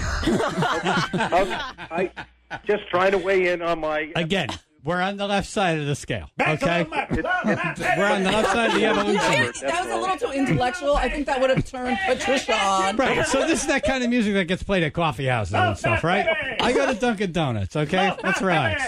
S14: I just trying to weigh in on my.
S1: Again, we're on the left side of the scale.
S2: Back to
S1: Okay?
S2: the map.
S1: We're on the left side of the evolution.
S9: That was a little too intellectual. I think that would have turned Patricia on.
S1: Right, so this is that kind of music that gets played at coffee houses and stuff, right? I go to Dunkin' Donuts, okay? Let's relax.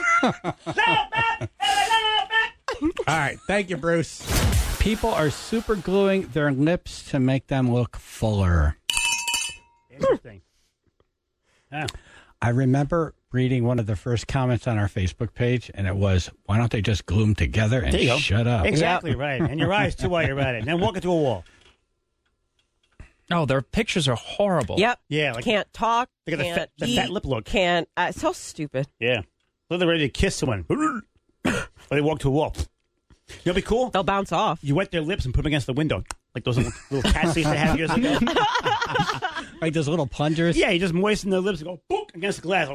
S1: All right, thank you, Bruce. People are super gluing their lips to make them look fuller.
S2: Interesting. Yeah.
S1: I remember reading one of the first comments on our Facebook page, and it was, why don't they just glue them together and
S2: There you go.
S1: shut up?
S2: Exactly right. And your eyes, too, while you're at it. And then walk into a wall.
S3: Oh, their pictures are horrible.
S4: Yep.
S2: Yeah. Like,
S4: Can't talk.
S2: Look at
S4: Can't
S2: the
S4: eat,
S2: fat lip look.
S4: Can't. So stupid.
S2: Yeah. Look, they're ready to kiss someone. Or they walk to a wall. You know, be cool.
S4: They'll bounce off.
S2: You wet their lips and put them against the window, like those little cats they used to have years ago.
S1: Like those little plungers?
S2: Yeah, you just moisten their lips and go boop against the glass.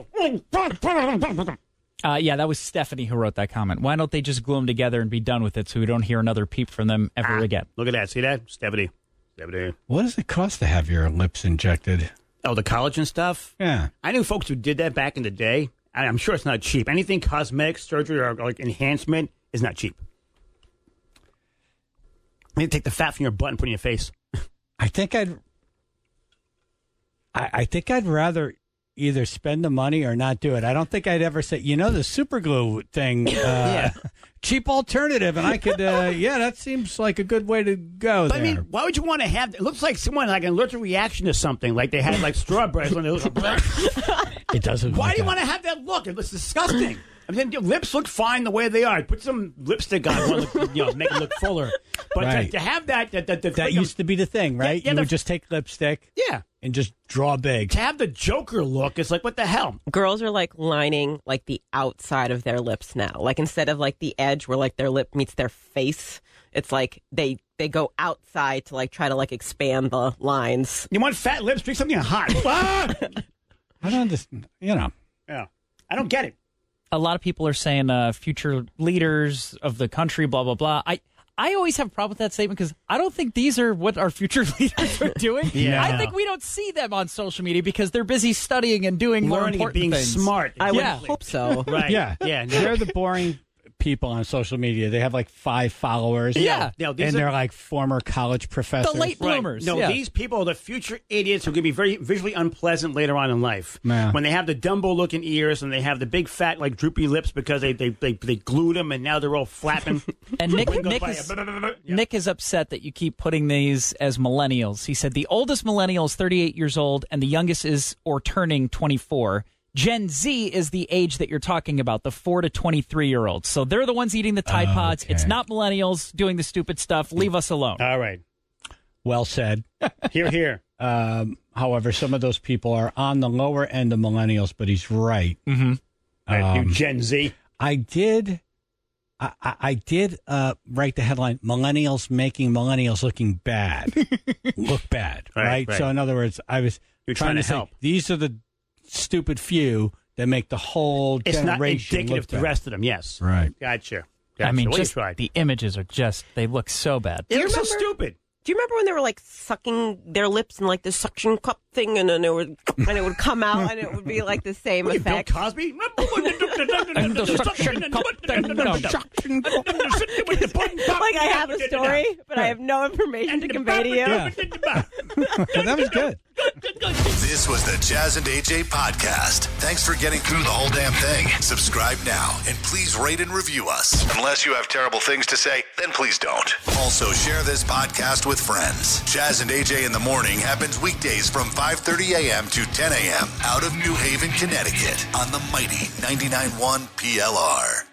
S3: Yeah, that was Stephanie who wrote that comment. Why don't they just glue them together and be done with it so we don't hear another peep from them ever again?
S2: Look at that. See that? Stephanie.
S1: What does it cost to have your lips injected?
S2: Oh, the collagen stuff?
S1: Yeah.
S2: I knew folks who did that back in the day. I'm sure it's not cheap. Anything cosmetic surgery or like enhancement is not cheap. You take the fat from your butt and put it in your face.
S1: I think I'd rather either spend the money or not do it. I don't think I'd ever say, the super glue thing, cheap alternative. And I could, that seems like a good way to go
S2: But
S1: there.
S2: I mean, why would you want to have, it looks like someone like an allergic reaction to something, like they had like strawberries when they look.
S1: It doesn't.
S2: Why do you want to have that look? It looks disgusting. I mean, your lips look fine the way they are. Put some lipstick on, make it look fuller. But
S1: Right.
S2: to have that
S1: used to be the thing, right?
S2: Yeah,
S1: You
S2: the-
S1: would just take lipstick.
S2: Yeah.
S1: And just draw big.
S2: To have the Joker look, it's like, what the hell?
S4: Girls are like lining like the outside of their lips now. Like instead of like the edge where like their lip meets their face, it's like they go outside to like try to like expand the lines.
S2: You want fat lips? Drink something hot.
S1: I don't understand.
S2: Yeah. I don't get it.
S3: a lot of people are saying future leaders of the country, blah, blah, blah. I always have a problem with that statement because I don't think these are what our future leaders are doing.
S2: Yeah.
S3: I think we don't see them on social media because they're busy studying and doing more
S2: Learning and
S3: important
S2: being
S3: things.
S2: smart.
S4: I would hope so.
S2: Right.
S1: Yeah.
S2: Yeah.
S1: They're the boring people on social media. They have like 5 followers.
S3: Yeah.
S2: No, these
S1: and
S2: are-
S1: they're like former college professors.
S3: The late bloomers.
S2: No,
S3: yeah.
S2: these people are the future idiots who are going to be very visually unpleasant later on in life.
S1: Yeah.
S2: When they have the Dumbo-looking ears and they have the big fat like droopy lips because they glued them and now they're all flapping.
S3: And Nick is upset that you keep putting these as millennials. He said the oldest millennial is 38 years old and the youngest is or turning 24. Gen Z is the age that you're talking about, the 4 to 23-year-olds. So they're the ones eating the Tide Pods.
S1: Okay.
S3: It's not millennials doing the stupid stuff. Leave us alone.
S2: All right.
S1: Well said.
S2: Here, here.
S1: However, some of those people are on the lower end of millennials, but he's right.
S2: Right, you Gen Z.
S1: I did write the headline, millennials making millennials looking bad. Look bad, right?
S2: Right.
S1: So in other words, I was
S2: You're trying to
S1: say,
S2: help.
S1: these are the stupid few that make the whole
S2: It's not
S1: generation
S2: indicative
S1: look
S2: to the
S1: bad.
S2: rest of them, yes.
S1: Right.
S2: Gotcha.
S3: I mean,
S2: Well, you
S3: just
S2: tried.
S3: the images are just, they look so bad.
S2: They're so stupid.
S4: Do you remember when they were like sucking their lips in like the suction cup thing, and then it would come out, and it would be like the same
S2: Bill
S4: effect?
S2: Cosby?
S3: And the suction cup thing,
S4: Like I have a story, but I have no information to convey to you.
S1: Yeah. Well, that was good.
S15: This was the Jazz and AJ podcast. Thanks for getting through the whole damn thing. Subscribe now and please rate and review us. Unless you have terrible things to say, then please don't. Also, share this podcast with friends. Jazz and AJ in the Morning happens weekdays from 5:30 a.m. to 10 a.m. out of New Haven, Connecticut on the mighty 99.1 PLR.